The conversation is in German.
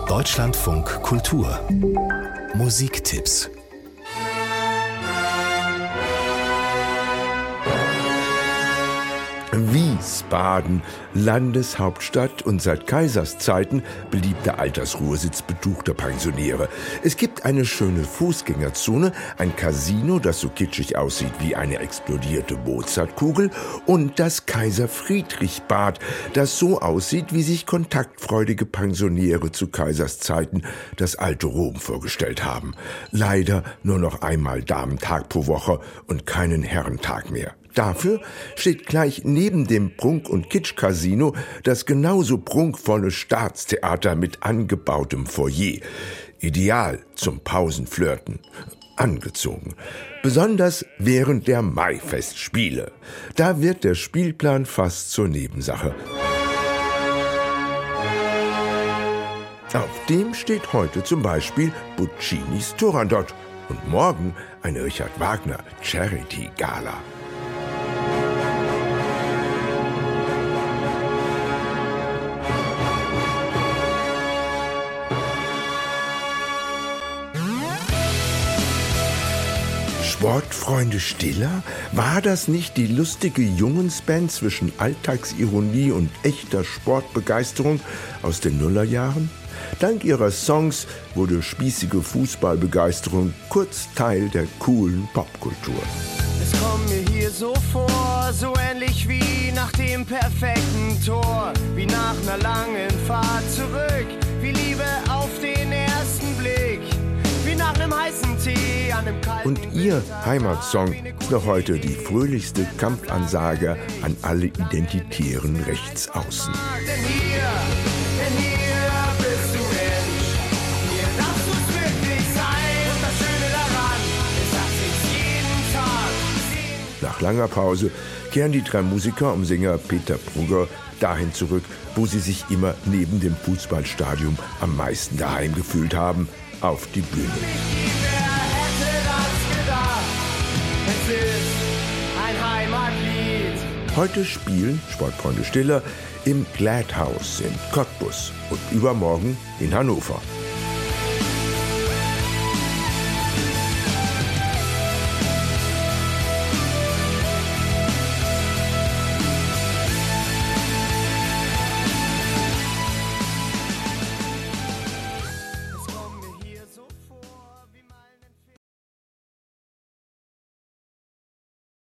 Deutschlandfunk Kultur Musiktipps. Wiesbaden, Landeshauptstadt und seit Kaiserszeiten beliebter Altersruhesitz betuchter Pensionäre. Es gibt eine schöne Fußgängerzone, ein Casino, das so kitschig aussieht wie eine explodierte Mozartkugel, und das Kaiser-Friedrich-Bad, das so aussieht, wie sich kontaktfreudige Pensionäre zu Kaiserszeiten das alte Rom vorgestellt haben. Leider nur noch einmal Damentag pro Woche und keinen Herrentag mehr. Dafür steht gleich neben dem Prunk- und Kitsch-Casino das genauso prunkvolle Staatstheater mit angebautem Foyer. Ideal zum Pausenflirten. Angezogen. Besonders während der Maifestspiele. Da wird der Spielplan fast zur Nebensache. Auf dem steht heute zum Beispiel Puccinis Turandot und morgen eine Richard Wagner Charity-Gala. Sportfreunde Stiller? War das nicht die lustige Jungensband zwischen Alltagsironie und echter Sportbegeisterung aus den Nullerjahren? Dank ihrer Songs wurde spießige Fußballbegeisterung kurz Teil der coolen Popkultur. Es kommt mir hier so vor, so ähnlich wie nach dem perfekten Tor, wie nach einer langen Fahrt zurück, wie Liebe auf den ersten Blick, wie nach einem heißen Tee an einem kalten Und ihr Heimatsong ist noch heute die fröhlichste Kampfansage an alle identitären Rechtsaußen. Denn hier bist du Mensch, hier darfst du's wirklich sein. Und das Schöne daran ist, dass ich jeden Tag sehen. Nach langer Pause kehren die drei Musiker um Sänger Peter Brugger dahin zurück, wo sie sich immer neben dem Fußballstadion am meisten daheim gefühlt haben, auf die Bühne. Wer hätte das gedacht? Es ist ein Heimatlied. Heute spielen Sportfreunde Stiller im Glad House in Cottbus und übermorgen in Hannover.